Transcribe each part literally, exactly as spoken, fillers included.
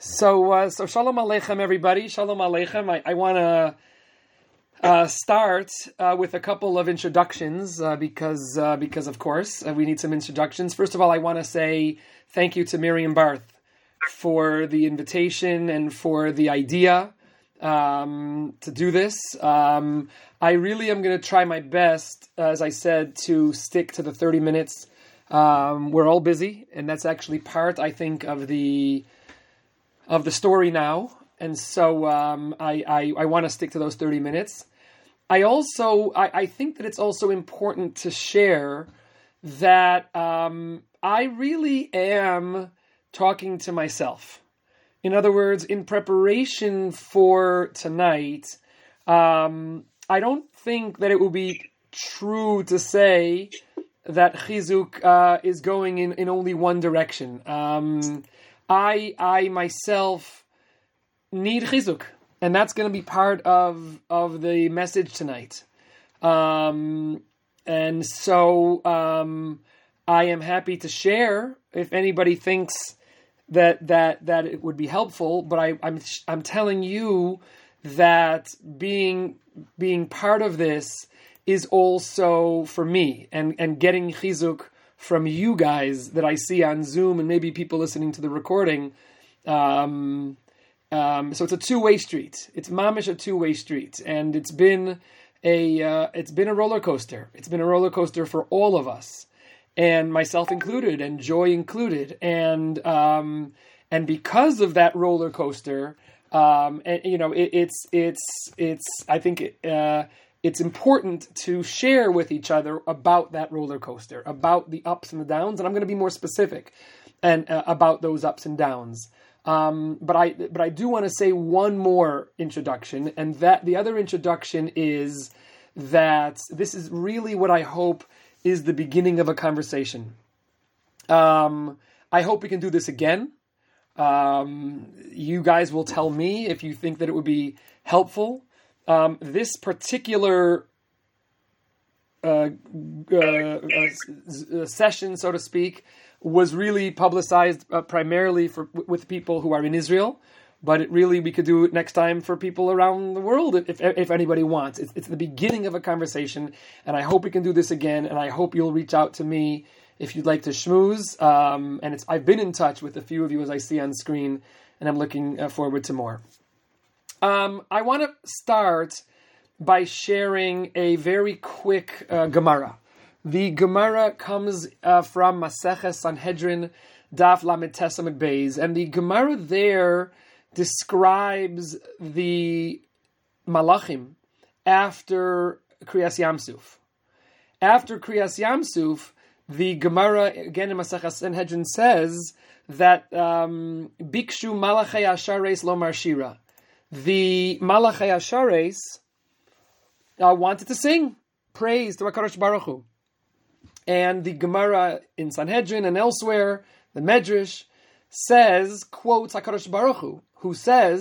So, uh, so Shalom Aleichem, everybody. Shalom Aleichem. I, I want to uh, start uh, with a couple of introductions uh, because, uh, because of course, uh, we need some introductions. First of all, I want to say thank you to Miriam Barth for the invitation and for the idea um, to do this. Um, I really am going to try my best, as I said, to stick to the thirty minutes. Um, we're all busy, and that's actually part, I think, of the of the story now. And so um, I, I, I want to stick to those thirty minutes. I also, I, I think that it's also important to share that um, I really am talking to myself. In other words, in preparation for tonight, um, I don't think that it will be true to say that Chizuk uh, is going in, in only one direction. Um, I I myself need Chizuk, and that's going to be part of of the message tonight. Um, and so um, I am happy to share if anybody thinks that that that it would be helpful. But I, I'm I'm telling you that being being part of this is also for me, and, and getting chizuk from you guys that I see on Zoom and maybe people listening to the recording. Um, um, so it's a two-way street. It's mamish a two-way street, and it's been a uh, it's been a roller coaster. It's been a roller coaster for all of us, and myself included, and Joy included, and um, and because of that roller coaster, um, and you know, it, it's it's it's I think. It, uh, It's important to share with each other about that roller coaster, about the ups and the downs, and I'm going to be more specific and uh, about those ups and downs. Um, but I, but I do want to say one more introduction, and that the other introduction is that this is really what I hope is the beginning of a conversation. Um, I hope we can do this again. Um, you guys will tell me if you think that it would be helpful. Um, this particular uh, uh, uh, session, so to speak, was really publicized uh, primarily for with people who are in Israel, but it really we could do it next time for people around the world if if anybody wants. It's, it's the beginning of a conversation, and I hope we can do this again. And I hope you'll reach out to me if you'd like to schmooze. Um, and it's I've been in touch with a few of you as I see on screen, and I'm looking uh, forward to more. Um, I want to start by sharing a very quick uh, Gemara. The Gemara comes uh, from Maseches Sanhedrin, Daf Lamed Tes Amud Beis, and the Gemara there describes the Malachim after Kriyas Yamsuf. After Kriyas Yamsuf, the Gemara, again in Maseches Sanhedrin, says that um, Bikshu Malachei Ashares Lomar Shira. The Malachei Ashares uh, wanted to sing praise to HaKadosh Baruch Hu. And the Gemara in Sanhedrin and elsewhere, the Medrash, says, quotes HaKadosh Baruch Hu, who says,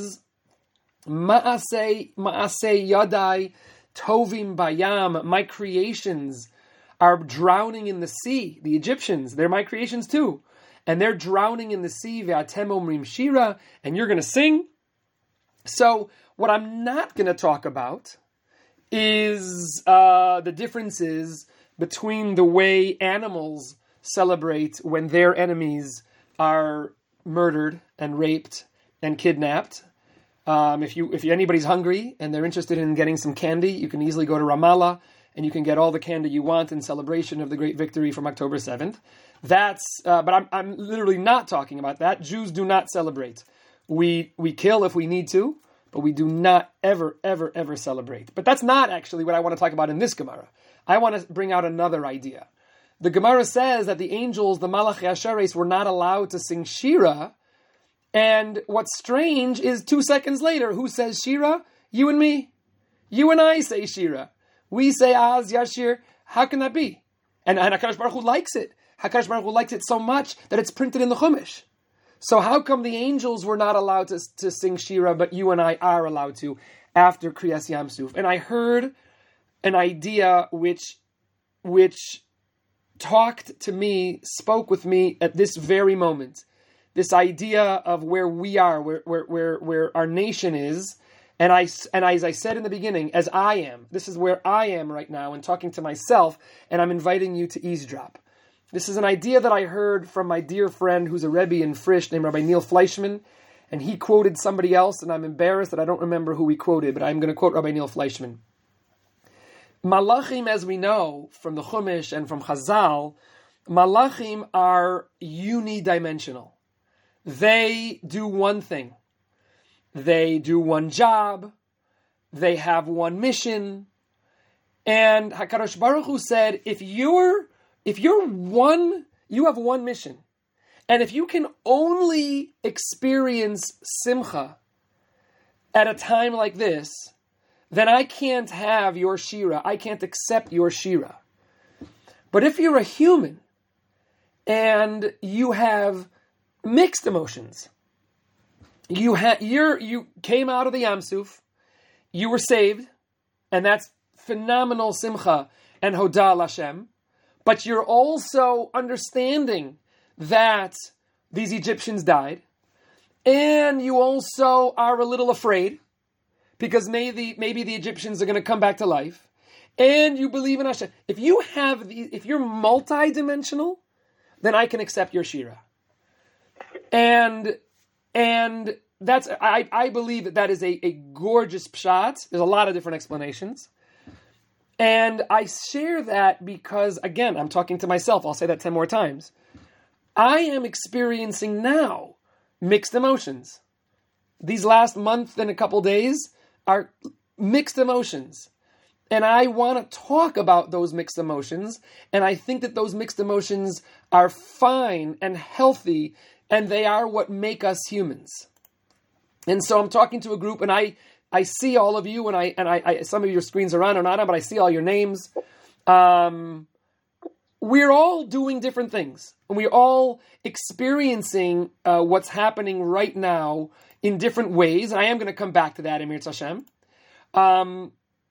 Ma'asei, Ma'asei Yadai Tovim Bayam, my creations are drowning in the sea. The Egyptians, they're my creations too. And they're drowning in the sea, Ve'atem Omrim Shira, and you're going to sing? So, what I'm not going to talk about is uh, the differences between the way animals celebrate when their enemies are murdered and raped and kidnapped. Um, if you, if anybody's hungry and they're interested in getting some candy, you can easily go to Ramallah and you can get all the candy you want in celebration of the great victory from October seventh. That's, uh, but I'm, I'm literally not talking about that. Jews do not celebrate. We we kill if we need to, but we do not ever, ever, ever celebrate. But that's not actually what I want to talk about in this Gemara. I want to bring out another idea. The Gemara says that the angels, the Malachei Ashares, were not allowed to sing Shira. And what's strange is two seconds later, who says Shira? You and me. You and I say Shira. We say Az, Yashir. How can that be? And, and HaKadosh Baruch Hu likes it. HaKadosh Baruch Hu likes it so much that it's printed in the Chumash. So how come the angels were not allowed to, to sing Shira, but you and I are allowed to after Kriyas Yamsuf? And I heard an idea which, which talked to me, spoke with me at this very moment. this idea of where we are, where where where, where our nation is. And I, and as I said in the beginning, as I am, this is where I am right now and talking to myself, and I'm inviting you to eavesdrop. This is an idea that I heard from my dear friend who's a Rebbe in Frisch named Rabbi Neil Fleischman, and he quoted somebody else, and I'm embarrassed that I don't remember who he quoted, but I'm going to quote Rabbi Neil Fleischman. Malachim, as we know from the Chumash and from Chazal, Malachim are unidimensional. They do one thing. They do one job. They have one mission. And HaKadosh Baruch Hu said, if you're, if you're one, you have one mission. And if you can only experience simcha at a time like this, then I can't have your shira. I can't accept your shira. But if you're a human and you have mixed emotions, You ha- you're, you came out of the Yam Suf, you were saved, and that's phenomenal simcha and hoda Hashem, but you're also understanding that these Egyptians died, and you also are a little afraid, because maybe, maybe the Egyptians are going to come back to life, and you believe in Hashem. If you have, the, if you're multi-dimensional, then I can accept your shira. And And that's I, I believe that that is a, a gorgeous pshat. There's a lot of different explanations. And I share that because, again, I'm talking to myself. I'll say that ten more times. I am experiencing now mixed emotions. These last month and a couple days are mixed emotions. And I want to talk about those mixed emotions. And I think that those mixed emotions are fine and healthy, and they are what make us humans. And so I'm talking to a group, and I, I see all of you, and I and I, I some of your screens are on or not on, but I see all your names. Um, we're all doing different things, and we're all experiencing uh, what's happening right now in different ways. And I am going to come back to that, Emir Hashem. Um,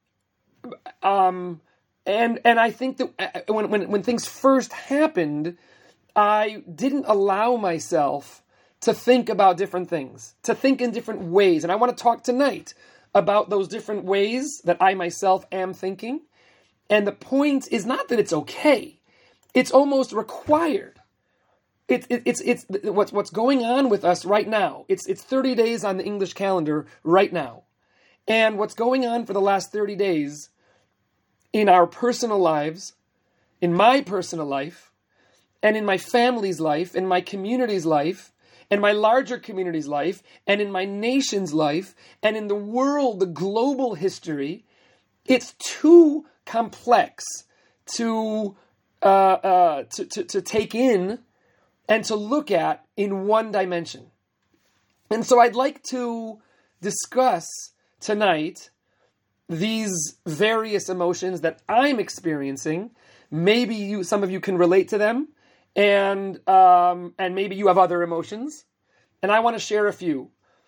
um, and and I think that when when when things first happened, I didn't allow myself to think about different things, to think in different ways. And I want to talk tonight about those different ways that I myself am thinking. And the point is not that it's okay. It's almost required. It, it, it's it's what's what's going on with us right now. It's it's thirty days on the English calendar right now. And what's going on for the last thirty days in our personal lives, in my personal life, and in my family's life, in my community's life, in my larger community's life, and in my nation's life, and in the world, the global history, it's too complex to uh, uh, to, to, to take in and to look at in one dimension. And so I'd like to discuss tonight these various emotions that I'm experiencing. Maybe you, some of you can relate to them, and um, and maybe you have other emotions, and I want to share a few.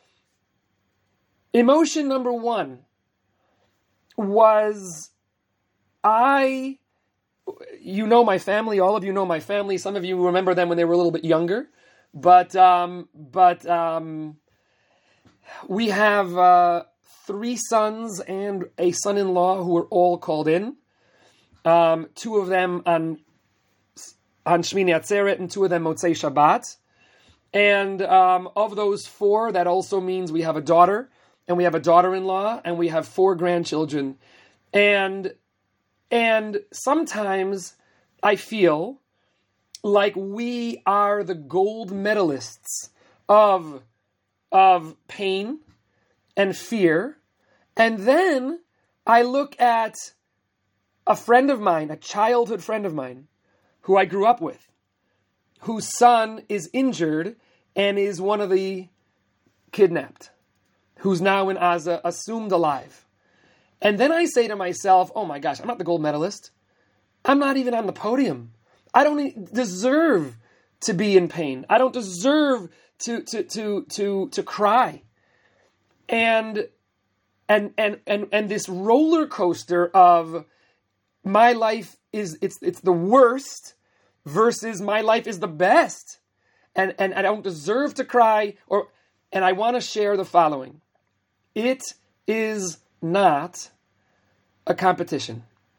Emotion number one was I, you know my family, all of you know my family, some of you remember them when they were a little bit younger, but um, but um, we have uh, three sons and a son-in-law who are all called in, um, two of them on on Shmini Atzeret, and two of them Motzei Shabbat. And um, of those four, that also means we have a daughter, and we have a daughter-in-law, and we have four grandchildren. And and sometimes I feel like we are the gold medalists of, of pain and fear. And then I look at a friend of mine, a childhood friend of mine, who I grew up with, whose son is injured and is one of the kidnapped, who's now in Gaza, assumed alive. And then I say to myself, oh my gosh, I'm not the gold medalist. I'm not even on the podium. I don't even deserve to be in pain. I don't deserve to to to to to cry. And and and and and this roller coaster of my life is it's it's the worst versus my life is the best. and, and I don't deserve to cry, or and I want to share the following. It is not a competition.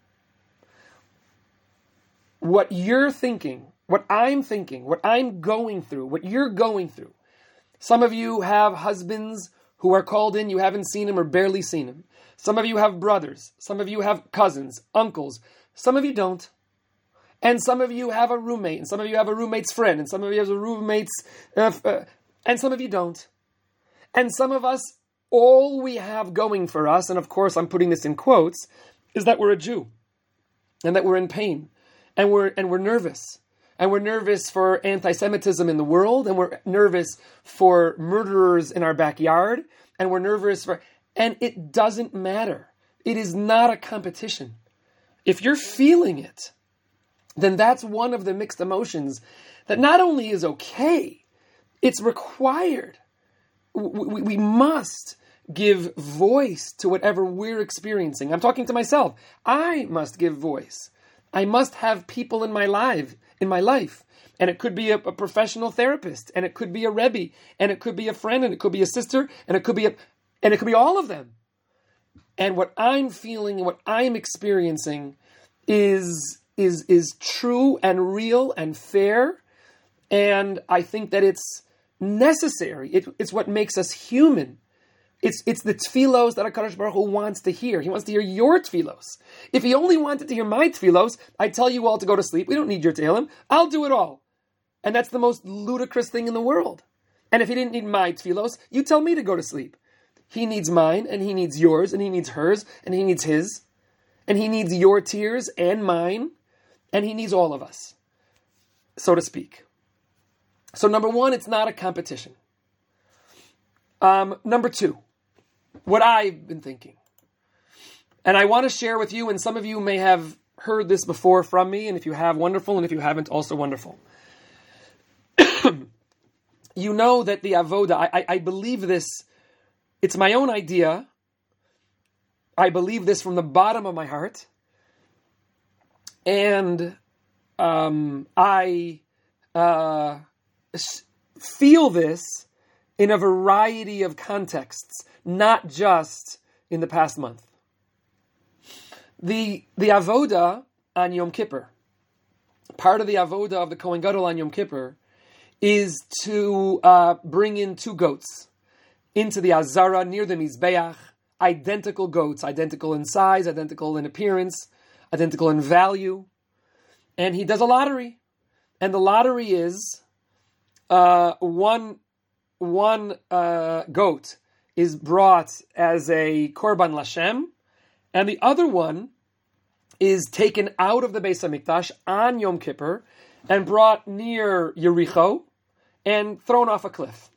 What you're thinking, what I'm thinking, what I'm going through, what you're going through. Some of you have husbands who are called in, you haven't seen him or barely seen him. Some of you have brothers. Some of you have cousins, uncles. Some of you don't. And some of you have a roommate, and some of you have a roommate's friend, and some of you have a roommate's, uh, uh, and some of you don't. And some of us, all we have going for us, and of course I'm putting this in quotes, is that we're a Jew, and that we're in pain, and we're and we're nervous. And we're nervous for anti-Semitism in the world, and we're nervous for murderers in our backyard, and we're nervous for... And it doesn't matter. It is not a competition. If you're feeling it, then that's one of the mixed emotions that not only is okay, it's required. We, we must give voice to whatever we're experiencing. I'm talking to myself. I must give voice. I must have people in my life, in my life. And it could be a, a professional therapist, and it could be a Rebbe, and it could be a friend, and it could be a sister, and it could be a, and it could be all of them. And what I'm feeling and what I'm experiencing is, is, is true and real and fair. And I think that it's necessary. It, it's what makes us human. It's it's the tefillos that HaKadosh Baruch Hu wants to hear. He wants to hear your tefillos. If he only wanted to hear my tefillos, I'd tell you all to go to sleep. We don't need your tehillim. I'll do it all. And that's the most ludicrous thing in the world. And if he didn't need my tefillos, you tell me to go to sleep. He needs mine, and he needs yours, and he needs hers, and he needs his. And he needs your tears and mine, and he needs all of us, so to speak. So number one, it's not a competition. Um, number two, what I've been thinking. And I want to share with you, and some of you may have heard this before from me, and if you have, wonderful, and if you haven't, also wonderful. You know that the avoda, I, I, I believe this, it's my own idea. I believe this from the bottom of my heart. And um, I uh, feel this in a variety of contexts, not just in the past month. The the avoda on Yom Kippur, part of the avoda of the Kohen Gadol on Yom Kippur, is to uh, bring in two goats into the Azara near the Mizbeach, identical goats, identical in size, identical in appearance, identical in value. And he does a lottery. And the lottery is uh, one, one uh, goat is brought as a Korban Lashem, and the other one is taken out of the Beis HaMikdash on Yom Kippur and brought near Yericho and thrown off a cliff.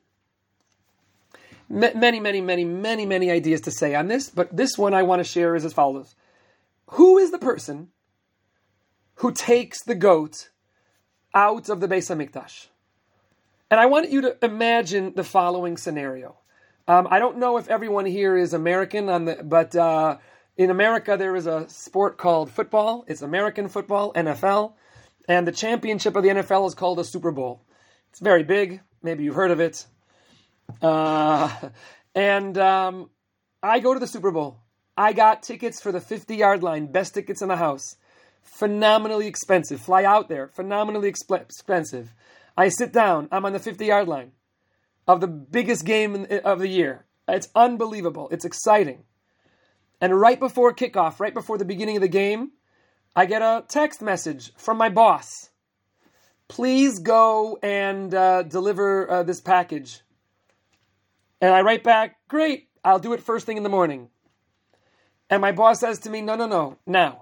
M- many, many, many, many, many ideas to say on this, but this one I want to share is as follows. Who is the person who takes the goat out of the Beis HaMikdash? And I want you to imagine the following scenario. Um, I don't know if everyone here is American, on the, but uh, in America there is a sport called football. It's American football, N F L, and the championship of the N F L is called a Super Bowl. It's very big. Maybe you've heard of it. Uh, and um, I go to the Super Bowl. I got tickets for the fifty-yard line, best tickets in the house. Phenomenally expensive. Fly out there. Phenomenally exp- expensive. I sit down. I'm on the fifty-yard line of the biggest game in, of the year. It's unbelievable. It's exciting. And right before kickoff, right before the beginning of the game, I get a text message from my boss. Please go and uh, deliver uh, this package. And I write back, great, I'll do it first thing in the morning. And my boss says to me, no, no, no, now.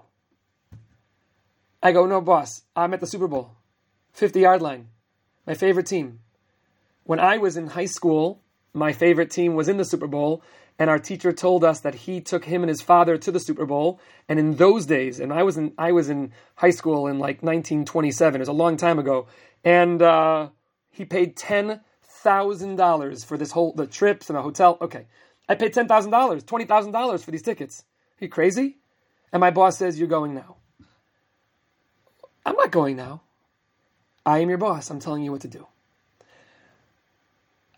I go, no, boss, I'm at the Super Bowl. fifty-yard line. My favorite team. When I was in high school, my favorite team was in the Super Bowl, and our teacher told us that he took him and his father to the Super Bowl. And in those days, and I was in I was in high school in like nineteen twenty-seven, it was a long time ago, and uh, he paid ten thousand dollars for this whole, the trips and a hotel. Okay, I paid ten thousand dollars, twenty thousand dollars for these tickets. Are you crazy? And my boss says, you're going now. I'm not going now. I am your boss. I'm telling you what to do.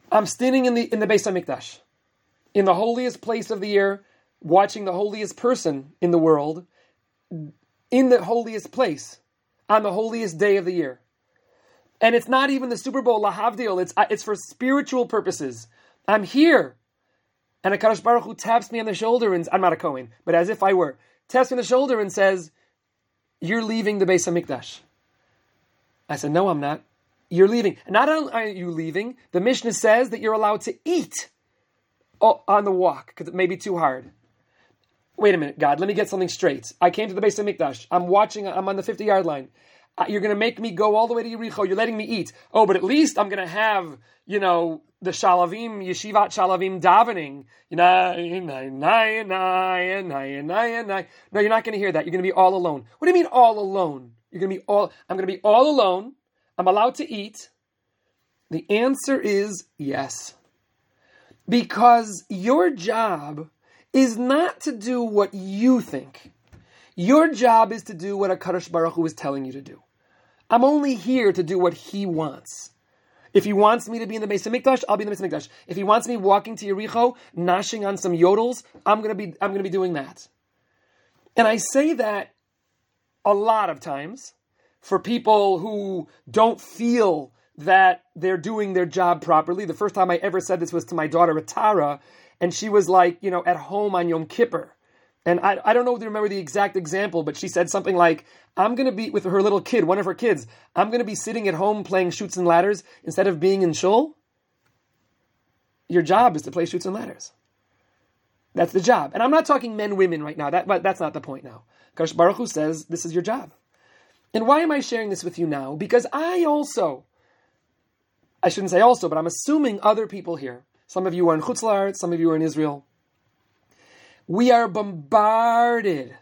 I'm standing in the in the Beis HaMikdash, in the holiest place of the year, watching the holiest person in the world, in the holiest place, on the holiest day of the year. And it's not even the Super Bowl, lahavdil, it's, it's for spiritual purposes. I'm here. And HaKadosh Baruch Hu taps me on the shoulder, and I'm not a Kohen, but as if I were, taps me on the shoulder and says, you're leaving the Beis HaMikdash. I said, no, I'm not. You're leaving. Not only are you leaving, the Mishnah says that you're allowed to eat on the walk, because it may be too hard. Wait a minute, God, let me get something straight. I came to the Beis HaMikdash. I'm watching, I'm on the fifty-yard line. Uh, you're going to make me go all the way to Yericho. You're letting me eat. Oh, but at least I'm going to have, you know, the Shalavim, Yeshivat Shalavim davening. No, you're not going to hear that. You're going to be all alone. What do you mean all alone? You're going to be all, I'm going to be all alone. I'm allowed to eat. The answer is yes. Because your job is not to do what you think. Your job is to do what HaKadosh Baruch Hu is telling you to do. I'm only here to do what He wants. If He wants me to be in the Beis HaMikdash, I'll be in the Beis HaMikdash. If He wants me walking to Yericho, gnashing on some yodels, I'm gonna be I'm gonna be doing that. And I say that a lot of times for people who don't feel that they're doing their job properly. The first time I ever said this was to my daughter Tara, and she was like, you know, at home on Yom Kippur. And I, I don't know if you remember the exact example, but she said something like, I'm going to be, with her little kid, one of her kids, I'm going to be sitting at home playing Chutes and Ladders instead of being in shul. Your job is to play Chutes and Ladders. That's the job. And I'm not talking men, women right now. That, but that's not the point now. Kadosh Baruch Hu says, this is your job. And why am I sharing this with you now? Because I also, I shouldn't say also, but I'm assuming other people here, some of you are in Chutz La'aretz, some of you are in Israel, we are bombarded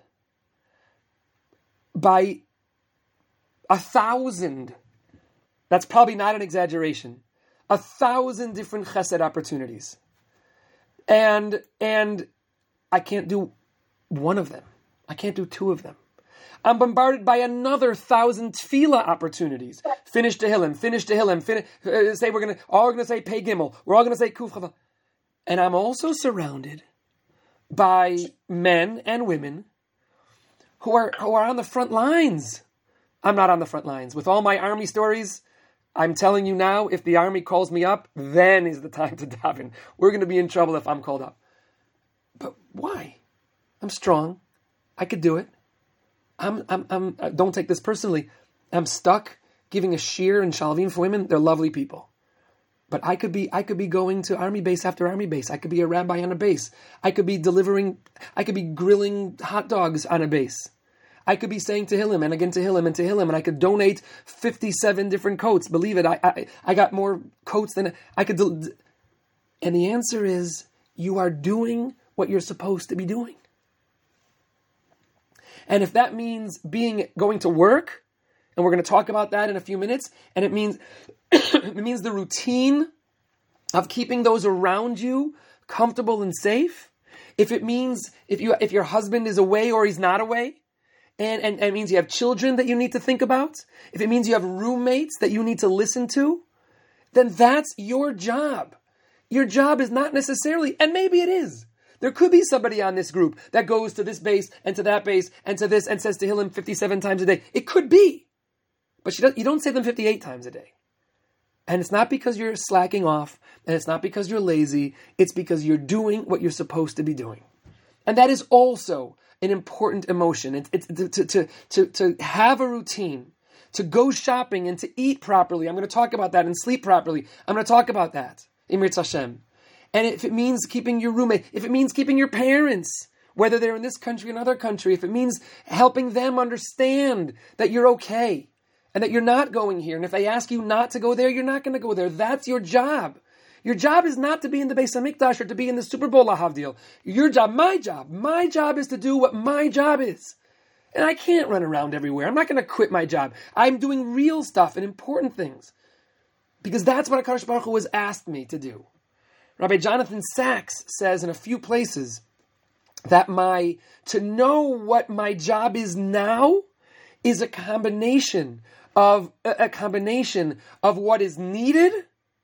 by a thousand, that's probably not an exaggeration, a thousand different chesed opportunities. And, and I can't do one of them. I can't do two of them. I'm bombarded by another thousand tefillah opportunities. Finish Tehillim, finish Tehillim, finish, uh, say we're going to, all we're going to say Pei Gimel, we're all going to say Kuf Chava. And I'm also surrounded by men and women who are who are on the front lines. I'm not on the front lines. With all my army stories, I'm telling you now, if the army calls me up, then is the time to daven. We're going to be in trouble if I'm called up. But why? I'm strong. I could do it. I'm, I'm, I'm, don't take this personally. I'm stuck giving a shiur and shalavim for women. They're lovely people. But I could be, I could be going to army base after army base. I could be a rabbi on a base. I could be delivering, I could be grilling hot dogs on a base. I could be saying Tehillim and again Tehillim and Tehillim, and I could donate fifty-seven different coats. Believe it, I, I, I got more coats than I could. Del- and the answer is, you are doing what you're supposed to be doing. And if that means being, going to work, and we're going to talk about that in a few minutes, and it means, it means the routine of keeping those around you comfortable and safe. If it means, if you, if your husband is away or he's not away, and, and, and it means you have children that you need to think about, if it means you have roommates that you need to listen to, then that's your job. Your job is not necessarily, and maybe it is. There could be somebody on this group that goes to this base and to that base and to this and says Tehillim fifty-seven times a day. It could be. But she does, you don't say them fifty-eight times a day. And it's not because you're slacking off, and it's not because you're lazy. It's because you're doing what you're supposed to be doing. And that is also an important emotion. It's, it's to, to, to, to have a routine, to go shopping and to eat properly. I'm going to talk about that, and sleep properly. I'm going to talk about that. Imrit Hashem. And if it means keeping your roommate, if it means keeping your parents, whether they're in this country or another country, if it means helping them understand that you're okay and that you're not going here, and if they ask you not to go there, you're not going to go there. That's your job. Your job is not to be in the Beis HaMikdash or to be in the Super Bowl, lahavdil. Your job, my job, my job is to do what my job is. And I can't run around everywhere. I'm not going to quit my job. I'm doing real stuff and important things because that's what HaKadosh Baruch Hu has asked me to do. Rabbi Jonathan Sachs says in a few places that my, to know what my job is now is a combination of, a, a combination of what is needed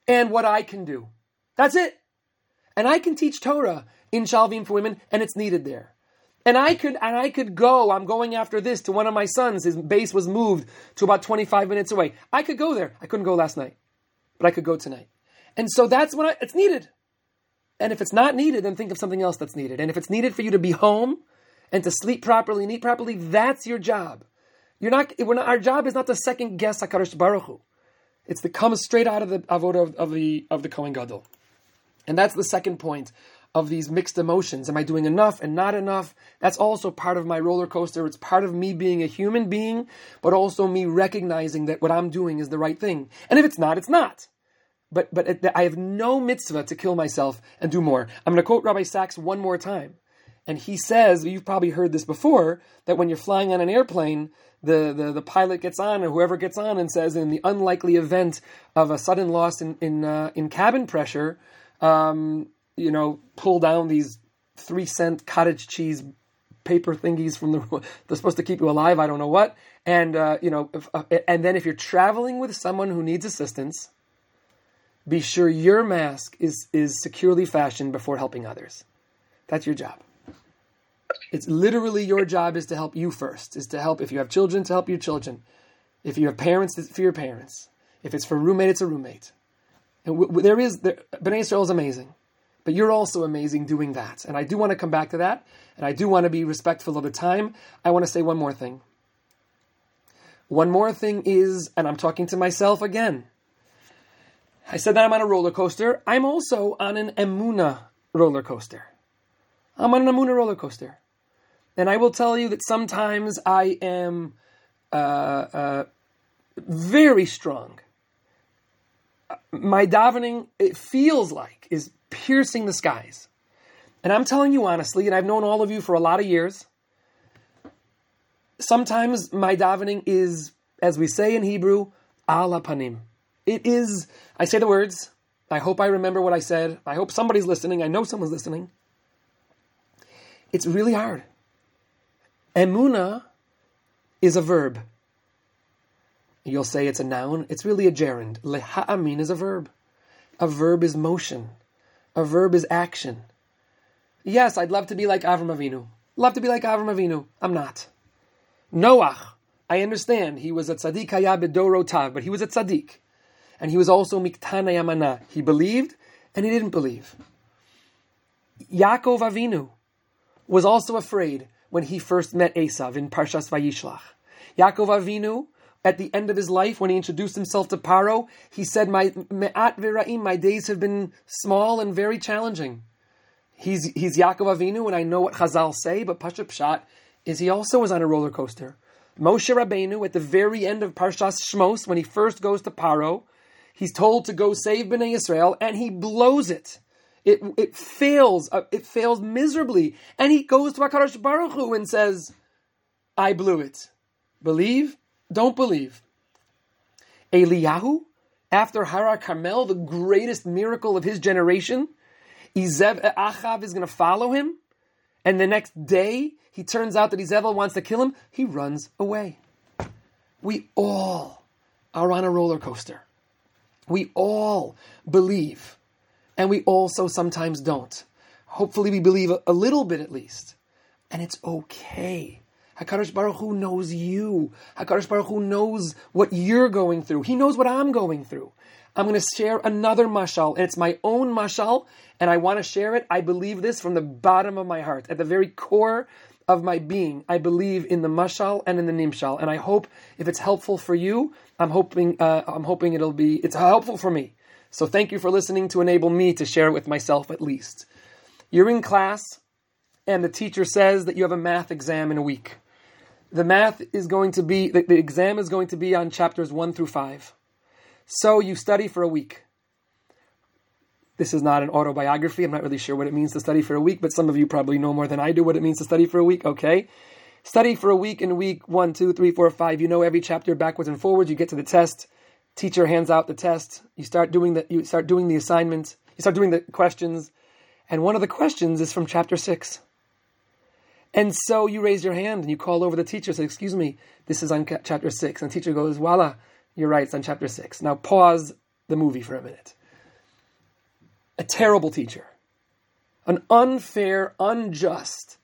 and what I can do. That's it. And I can teach Torah in Shalvim for women, and it's needed there. And I could, and I could go, I'm going after this to one of my sons. His base was moved to about twenty-five minutes away. I could go there. I couldn't go last night, but I could go tonight. And so that's when I, it's needed. And if it's not needed, then think of something else that's needed. And if it's needed for you to be home and to sleep properly and eat properly, that's your job. You're not, we're not, our job is not to second guess HaKadosh Baruch Hu. It's to come straight out of the avodah of, of the of the Kohen Gadol. And that's the second point of these mixed emotions. Am I doing enough and not enough? That's also part of my roller coaster. It's part of me being a human being, but also me recognizing that what I'm doing is the right thing. And if it's not, it's not. But but it, I have no mitzvah to kill myself and do more. I'm going to quote Rabbi Sachs one more time. And he says, you've probably heard this before, that when you're flying on an airplane, the, the, the pilot gets on, or whoever gets on, and says, in the unlikely event of a sudden loss in in, uh, in cabin pressure, um, you know, pull down these three cent cottage cheese paper thingies from the, they're supposed to keep you alive, I don't know what. And, uh, you know, if, uh, and then if you're traveling with someone who needs assistance, be sure your mask is, is securely fashioned before helping others. That's your job. It's literally your job is to help you first, is to help, if you have children, to help your children. If you have parents, it's for your parents. If it's for a roommate, it's a roommate. And w- w- there is, there, B'nai Yisrael is amazing, but you're also amazing doing that. And I do want to come back to that, and I do want to be respectful of the time. I want to say one more thing. One more thing is, and I'm talking to myself again, I said that I'm on a roller coaster. I'm also on an Emunah roller coaster. I'm on an Emunah roller coaster. And I will tell you that sometimes I am uh, uh, very strong. My davening, it feels like, is piercing the skies. And I'm telling you honestly, and I've known all of you for a lot of years, sometimes my davening is, as we say in Hebrew, ala panim. It is, I say the words, I hope I remember what I said, I hope somebody's listening, I know someone's listening. It's really hard. Emunah is a verb. You'll say it's a noun, it's really a gerund. Leha'amin is a verb. A verb is motion. A verb is action. Yes, I'd love to be like Avram Avinu. Love to be like Avram Avinu. I'm not. Noach, I understand, he was a tzaddik haya b'dorotav, but he was a tzaddik. And he was also miktana yamana. He believed and he didn't believe. Yaakov Avinu was also afraid when he first met Esav in Parshas Vayishlach. Yaakov Avinu, at the end of his life, when he introduced himself to Paro, he said, "My me'at v'ra'im, my days have been small and very challenging." He's he's Yaakov Avinu, and I know what Chazal say, but Pashat Pshat is he also was on a roller coaster. Moshe Rabbeinu, at the very end of Parshas Shmos, when he first goes to Paro, he's told to go save B'nai Yisrael, and he blows it. It it fails. Uh, it fails miserably. And he goes to HaKadosh Baruch Hu and says, I blew it. Believe? Don't believe. Eliyahu, after Hara Carmel, the greatest miracle of his generation, Izev Achav is going to follow him. And the next day, he turns out that Izebel wants to kill him. He runs away. We all are on a roller coaster. We all believe. And we also sometimes don't. Hopefully we believe a, a little bit at least. And it's okay. HaKadosh Baruch Hu knows you. HaKadosh Baruch Hu knows what you're going through. He knows what I'm going through. I'm going to share another mashal, and it's my own mashal, and I want to share it. I believe this from the bottom of my heart. At the very core of my being, I believe in the mashal and in the nimshal. And I hope if it's helpful for you, I'm hoping uh, I'm hoping it'll be, it's helpful for me. So thank you for listening to enable me to share it with myself at least. You're in class, and the teacher says that you have a math exam in a week. The math is going to be, the, the exam is going to be on chapters one through five. So you study for a week. This is not an autobiography. I'm not really sure what it means to study for a week, but some of you probably know more than I do what it means to study for a week. Okay. Study for a week in week one, two, three, four, five. You know every chapter backwards and forwards. You get to the test. Teacher hands out the test. You start doing the, you start doing the assignments. You start doing the questions. And one of the questions is from chapter six. And so you raise your hand and you call over the teacher and say, excuse me, this is on chapter six. And the teacher goes, voila, you're right, it's on chapter six. Now pause the movie for a minute. a terrible teacher, an unfair, unjust,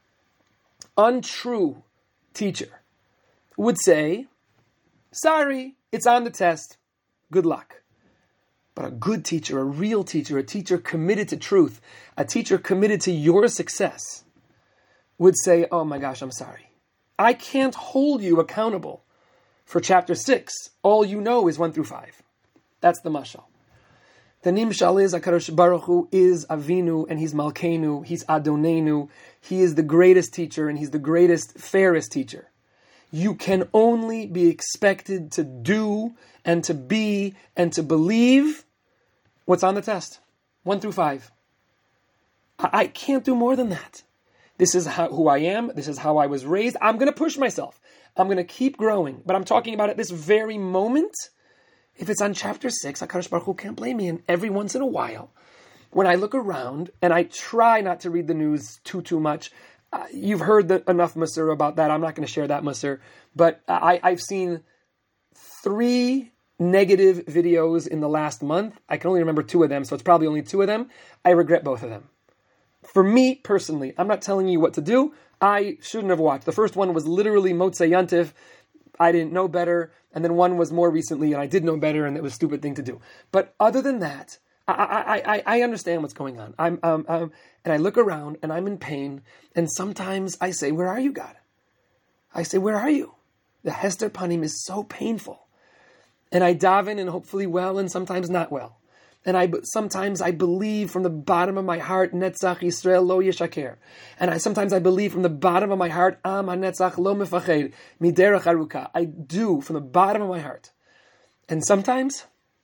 untrue teacher would say, sorry, it's on the test, good luck. But a good teacher, a real teacher, a teacher committed to truth, a teacher committed to your success would say, oh my gosh, I'm sorry. I can't hold you accountable for chapter six. All you know is one through five. That's the mashal. The nimshal is HaKadosh Baruch Hu is Avinu, and he's Malkeinu, he's Adonenu. He is the greatest teacher, and he's the greatest, fairest teacher. You can only be expected to do and to be and to believe what's on the test. One through five. I, I can't do more than that. This is how, who I am. This is how I was raised. I'm going to push myself. I'm going to keep growing. But I'm talking about at this very moment. If it's on chapter six, HaKadosh Baruch Hu can't blame me. And every once in a while, when I look around, and I try not to read the news too, too much, uh, you've heard the, enough Musar about that. I'm not going to share that Musar. But I, I've seen three negative videos in the last month. I can only remember two of them, so it's probably only two of them. I regret both of them. For me, personally, I'm not telling you what to do. I shouldn't have watched. The first one was literally Motzei Yantiv. I didn't know better. And then one was more recently, and I did know better, and it was a stupid thing to do. But other than that, I, I, I, I understand what's going on. I'm, um, um, and I look around, and I'm in pain. And sometimes I say, where are you, God? I say, where are you? The Hester Panim is so painful. And I daven, and hopefully well, and sometimes not well. And I sometimes I believe from the bottom of my heart, Netzach Yisrael lo yeshaker. And I sometimes I believe from the bottom of my heart, Am hanetzach lo mefached miderech aruka. I do from the bottom of my heart. And sometimes,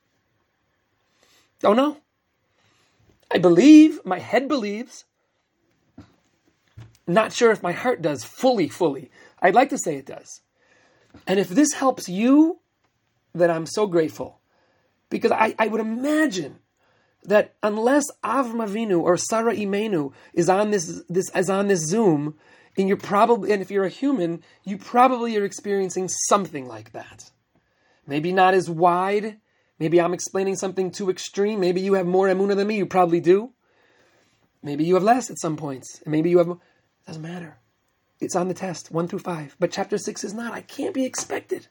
don't know. I believe, my head believes. Not sure if my heart does fully, fully. I'd like to say it does. And if this helps you, then I'm so grateful. Because I, I would imagine that unless Avram Avinu or Sarah Imenu is on this this is on this Zoom, and you're probably and if you're a human, you probably are experiencing something like that. Maybe not as wide. Maybe I'm explaining something too extreme. Maybe you have more emunah than me. You probably do. Maybe you have less at some points. And maybe you have. Doesn't matter. It's on the test, one through five. But chapter six is not. I can't be expected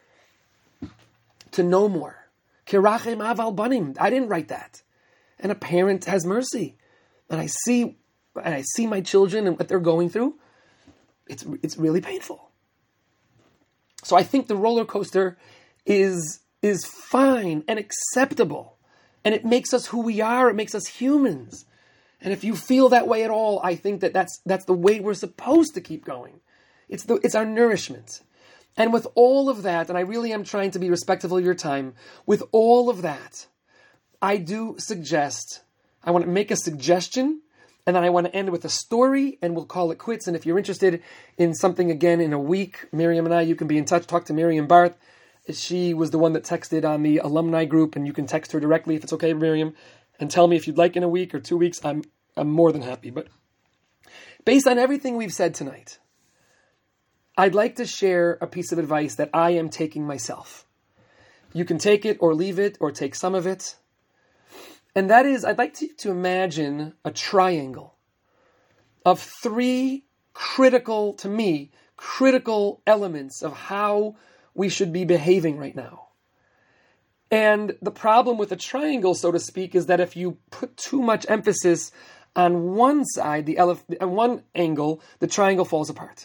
to know more. Kirachem aval banim. I didn't write that. And a parent has mercy. And I see and I see my children and what they're going through. It's it's really painful. So I think the roller coaster is is fine and acceptable. And it makes us who we are. It makes us humans. And if you feel that way at all, I think that that's that's the way we're supposed to keep going. It's the it's our nourishment. And with all of that, and I really am trying to be respectful of your time, with all of that, I do suggest, I want to make a suggestion, and then I want to end with a story, and we'll call it quits. And if you're interested in something again in a week, Miriam and I, you can be in touch. Talk to Miriam Barth. She was the one that texted on the alumni group, and you can text her directly if it's okay, Miriam, and tell me if you'd like in a week or two weeks. I'm I'm more than happy. But based on everything we've said tonight, I'd like to share a piece of advice that I am taking myself. You can take it or leave it or take some of it. And that is, I'd like to, to imagine a triangle of three critical, to me, critical elements of how we should be behaving right now. And the problem with a triangle, so to speak, is that if you put too much emphasis on one side, the elef- on one angle, the triangle falls apart.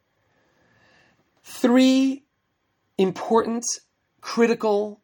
Three important, critical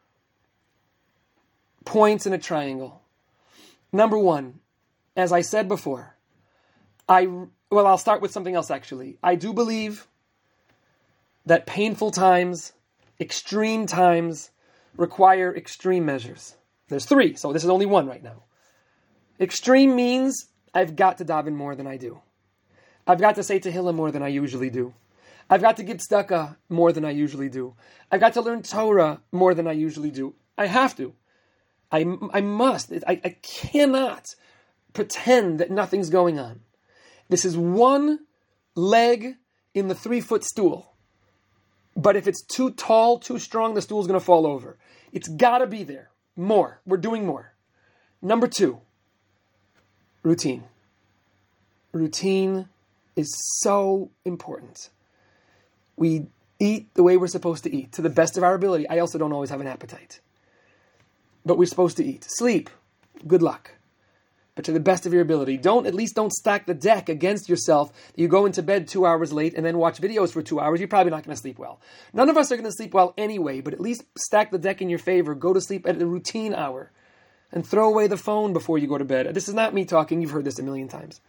points in a triangle. Number one, as I said before, I well, I'll start with something else actually. I do believe that painful times, extreme times, require extreme measures. There's three, so this is only one right now. Extreme means I've got to daven more than I do. I've got to say Tehillah more than I usually do. I've got to give tzedakah more than I usually do. I've got to learn Torah more than I usually do. I have to. I, I must. I, I cannot pretend that nothing's going on. This is one leg in the three-foot stool. But if it's too tall, too strong, the stool's going to fall over. It's got to be there. More. We're doing more. Number two, routine. Routine is so important. We eat the way we're supposed to eat, to the best of our ability. I also don't always have an appetite. But we're supposed to eat. Sleep, good luck. But to the best of your ability. Don't, at least don't stack the deck against yourself. You go into bed two hours late and then watch videos for two hours. You're probably not going to sleep well. None of us are going to sleep well anyway, but at least stack the deck in your favor. Go to sleep at a routine hour. And throw away the phone before you go to bed. This is not me talking. You've heard this a million times.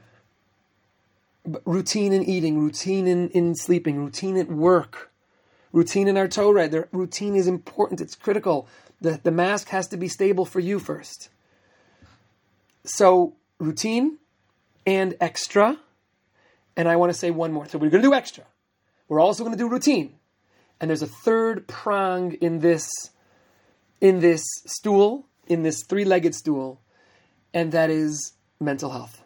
But routine in eating, routine in, in sleeping, routine at work, routine in our Torah. The routine is important. It's critical. The, the mask has to be stable for you first. So, routine and extra. And I want to say one more. So we're going to do extra. We're also going to do routine. And there's a third prong in this, in this stool, in this three-legged stool, and that is mental health.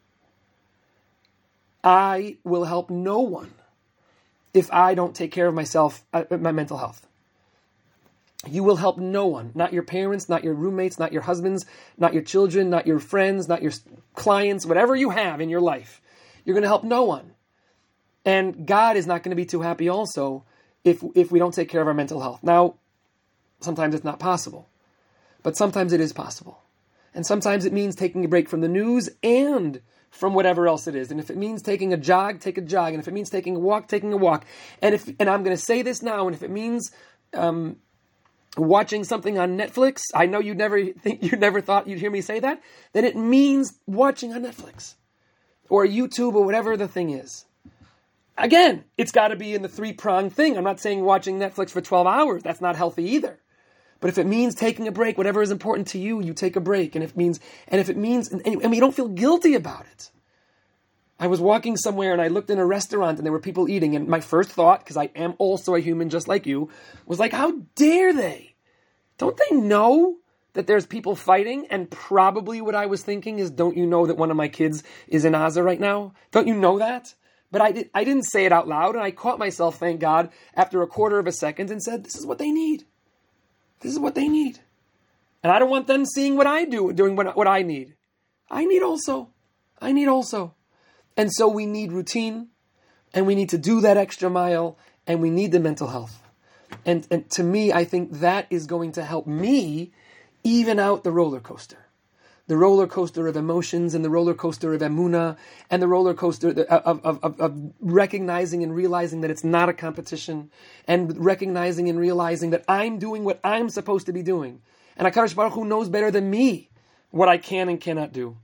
I will help no one if I don't take care of myself, uh, my mental health. You will help no one, not your parents, not your roommates, not your husbands, not your children, not your friends, not your clients, whatever you have in your life. You're going to help no one. And God is not going to be too happy also if if we don't take care of our mental health. Now, sometimes it's not possible, but sometimes it is possible. And sometimes it means taking a break from the news and from whatever else it is. And if it means taking a jog, take a jog. And if it means taking a walk, taking a walk. And if and I'm going to say this now, and if it means um, watching something on Netflix, I know you never think you never thought you'd hear me say that, then it means watching on Netflix or YouTube or whatever the thing is. Again, it's got to be in the three-pronged thing. I'm not saying watching Netflix for twelve hours. That's not healthy either. But if it means taking a break, whatever is important to you, you take a break. And if it means, and if it means, and, and you don't feel guilty about it. I was walking somewhere and I looked in a restaurant and there were people eating. And my first thought, because I am also a human just like you, was like, how dare they? Don't they know that there's people fighting? And probably what I was thinking is, don't you know that one of my kids is in Gaza right now? Don't you know that? But I, did, I didn't say it out loud, and I caught myself, thank God, after a quarter of a second and said, this is what they need. This is what they need. And I don't want them seeing what I do, doing what, what I need. I need also. I need also. And so we need routine, and we need to do that extra mile, and we need the mental health. And, and to me, I think that is going to help me even out the roller coaster. The roller coaster of emotions and the roller coaster of emunah and the roller coaster of, of, of, of recognizing and realizing that it's not a competition and recognizing and realizing that I'm doing what I'm supposed to be doing. And HaKadosh Baruch Hu knows better than me what I can and cannot do.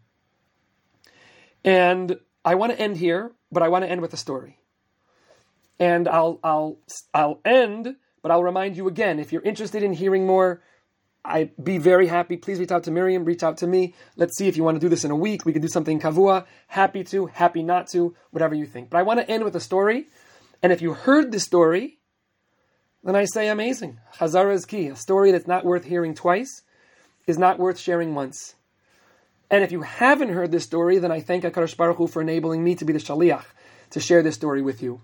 And I want to end here, but I want to end with a story. And I'll, I'll, I'll end, but I'll remind you again, if you're interested in hearing more, I'd be very happy. Please reach out to Miriam, reach out to me. Let's see if you want to do this in a week. We can do something kavua. Happy to, happy not to, whatever you think. But I want to end with a story. And if you heard this story, then I say amazing. Chazara is key. A story that's not worth hearing twice is not worth sharing once. And if you haven't heard this story, then I thank HaKadosh Baruch Hu for enabling me to be the shaliach to share this story with you.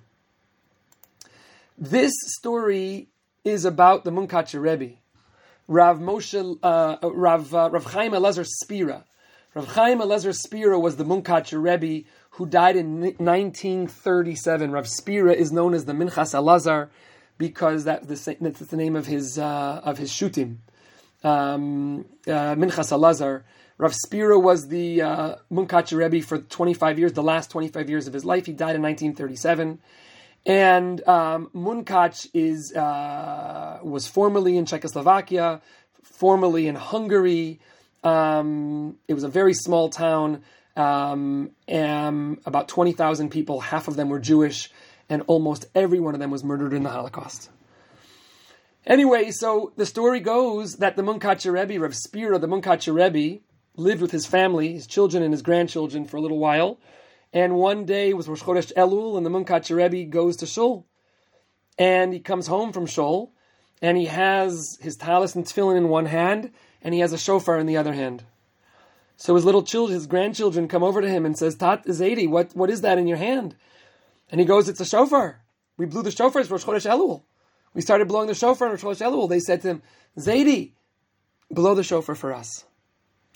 This story is about the Munkatcher Rebbe. Rav Moshe, uh, Rav, uh, Rav Chaim Elazar Spira. Rav Chaim Elazar Spira was the Munkatcher Rebbe who died in nineteen thirty-seven. Rav Spira is known as the Minchas Elazar because that, that's the name of his uh, of his shutim. Um, uh, Minchas Elazar. Rav Spira was the uh, Munkatcher Rebbe for twenty-five years, the last twenty-five years of his life. He died in nineteen thirty-seven. And um, Munkach is uh, was formerly in Czechoslovakia, formerly in Hungary. Um, it was a very small town, um, and about twenty thousand people. Half of them were Jewish, and almost every one of them was murdered in the Holocaust. Anyway, so the story goes that the Munkatcher Rebbe, Rav Spira, the Munkatcher Rebbe, lived with his family, his children and his grandchildren for a little while. And one day it was Rosh Chodesh Elul, and the Munkatcher Rebbe goes to Shul. And he comes home from Shul, and he has his talis and tefillin in one hand, and he has a shofar in the other hand. So his little children, his grandchildren come over to him and says, Tat Zaidi, what, what is that in your hand? And he goes, it's a shofar. We blew the shofar for Rosh Chodesh Elul. We started blowing the shofar in Rosh Chodesh Elul. They said to him, Zaidi, blow the shofar for us.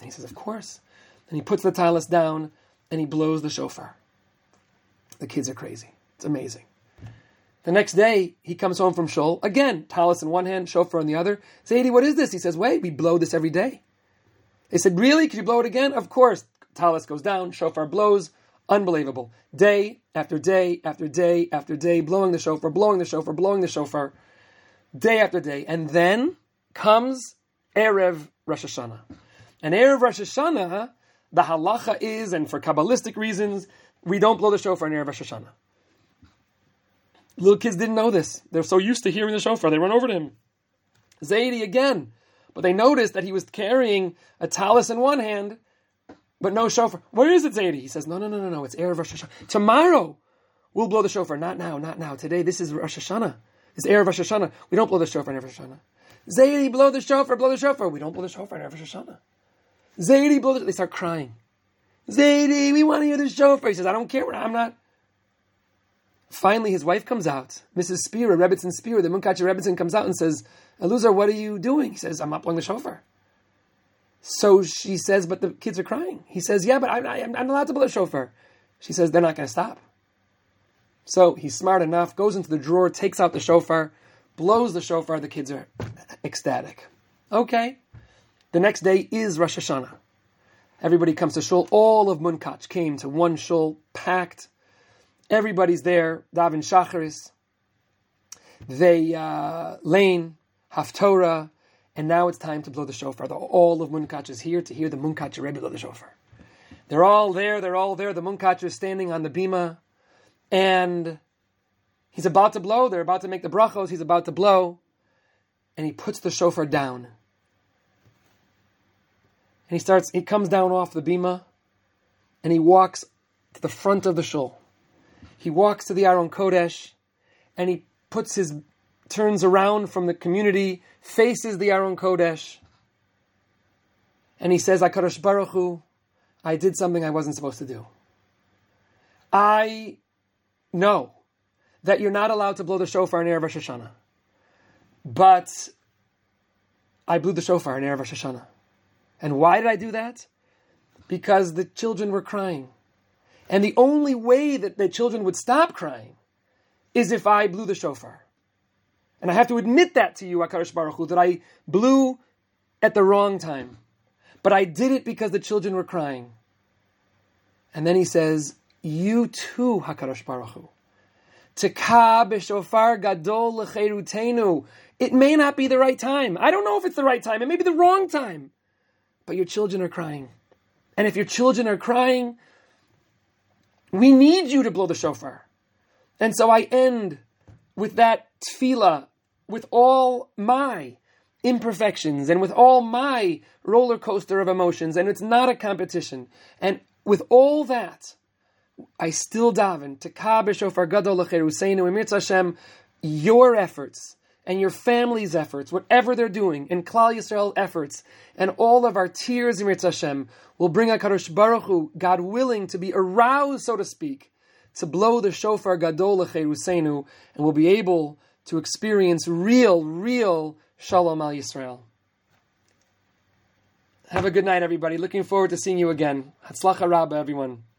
And he says, of course. And he puts the talis down and he blows the shofar. The kids are crazy. It's amazing. The next day, he comes home from shul. Again, talis in one hand, shofar in the other. Zaidi, what is this? He says, wait, we blow this every day. They said, really? Could you blow it again? Of course. Talis goes down, shofar blows. Unbelievable. Day after day after day after day, blowing the shofar, blowing the shofar, blowing the shofar. Day after day. And then comes Erev Rosh Hashanah. And Erev Rosh Hashanah, the halacha is, and for Kabbalistic reasons, we don't blow the shofar in Erev Rosh Hashanah. Little kids didn't know this. They're so used to hearing the shofar, they run over to him. Zaidi again. But they noticed that he was carrying a talis in one hand, but no shofar. Where is it, Zaidi? He says, no, no, no, no, no, it's Erev Rosh Hashanah. Tomorrow, we'll blow the shofar. Not now, not now. Today, this is Rosh Hashanah. It's Erev Rosh Hashanah. We don't blow the shofar in Erev Rosh Hashanah. Zaidi, blow the shofar, blow the shofar. We don't blow the shofar in Erev Rosh Hashanah. Zaidi, blow the... They start crying. Zaidi, we want to hear the shofar. He says, I don't care. I'm not... Finally, his wife comes out. Missus Spira, Rebbitzin Spira, the Munkacher Rebbitzin comes out and says, Eluzar, what are you doing? He says, I'm not blowing the shofar. So she says, but the kids are crying. He says, yeah, but I'm, I'm, I'm allowed to blow the shofar. She says, they're not going to stop. So he's smart enough, goes into the drawer, takes out the shofar, blows the shofar. The kids are ecstatic. Okay. The next day is Rosh Hashanah. Everybody comes to shul. All of Munkach came to one shul, packed. Everybody's there. Davin Shacharis. They uh, lane, Haftorah, and now it's time to blow the shofar. The, all of Munkach is here to hear the Munkacher Rebbe blow the shofar. They're all there. They're all there. The Munkacher is standing on the bima, and he's about to blow. They're about to make the brachos. He's about to blow, and he puts the shofar down. And he starts. He comes down off the bima, and he walks to the front of the shul. He walks to the Aron Kodesh, and he puts his, turns around from the community, faces the Aron Kodesh, and he says, HaKadosh Baruch Hu, I did something I wasn't supposed to do. I know that you're not allowed to blow the shofar in Erev Rosh Hashanah, but I blew the shofar in Erev Rosh Hashanah. And why did I do that? Because the children were crying. And the only way that the children would stop crying is if I blew the shofar. And I have to admit that to you, HaKadosh Baruch Hu, that I blew at the wrong time. But I did it because the children were crying. And then he says, you too, HaKadosh Baruch Hu. Teka b'shofar gadol l'cherutenu. It may not be the right time. I don't know if it's the right time. It may be the wrong time. But your children are crying. And if your children are crying, we need you to blow the shofar. And so I end with that tefillah, with all my imperfections and with all my roller coaster of emotions, and it's not a competition. And with all that, I still daven, Teka b'shofar gadol l'cheruseinu, Emirtz Hashem, your efforts and your family's efforts, whatever they're doing, and Klal Yisrael efforts, and all of our tears, Emirtz Hashem, will bring HaKadosh Baruch Hu, God willing, to be aroused, so to speak, to blow the shofar gadol l'cheruseinu, and we'll be able to experience real, real Shalom al Yisrael. Have a good night, everybody. Looking forward to seeing you again. Hatzlacha Rabba, everyone.